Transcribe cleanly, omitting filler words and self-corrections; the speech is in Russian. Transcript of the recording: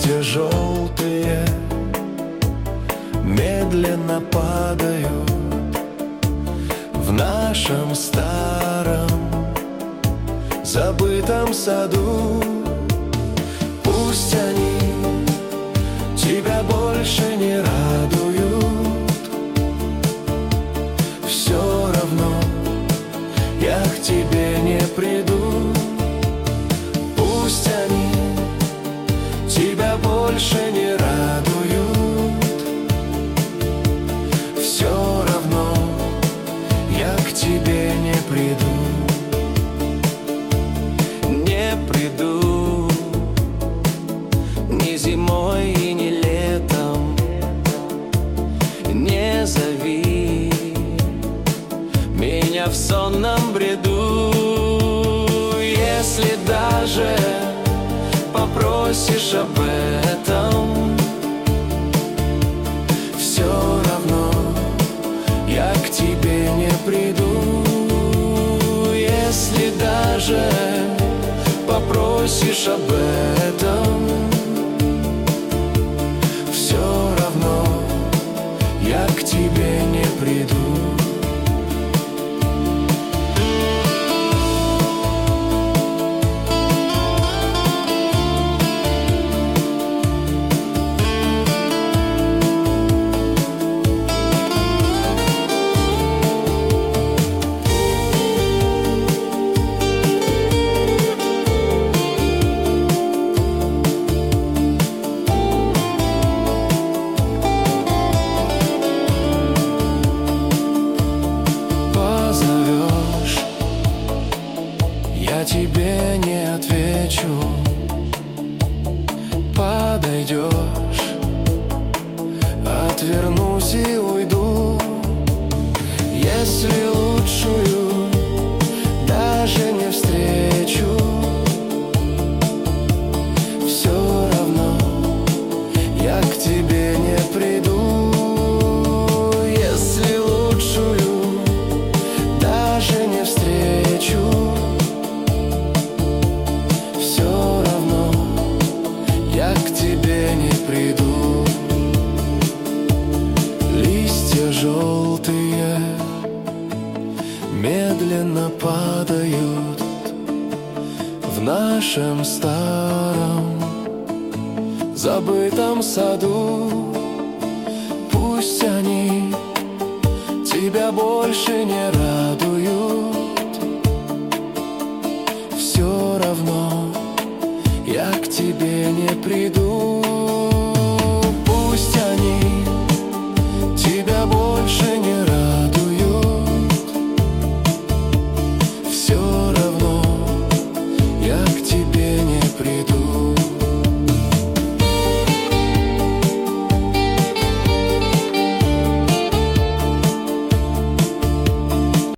Листья желтые медленно падают в нашем старом забытом саду. Пусть они тебя больше не радуют, все равно я к тебе не приду. Пусть они тебя больше не радуют, все равно я к тебе не приду. Не приду ни зимой и ни летом. Не зови меня в сонном бреду. Если даже попросишь об этом, все равно я к тебе не приду. Если даже попросишь об этом, все равно я к тебе не приду. Я тебе не отвечу. Подойдешь, отвернусь и уйду. Если лучшую даже не встречу, все равно я к тебе не приду. Если лучшую даже не встречу, я к тебе не приду. Листья желтые медленно падают в нашем старом забытом саду. Пусть они тебя больше не радуют, все равно я к тебе не приду.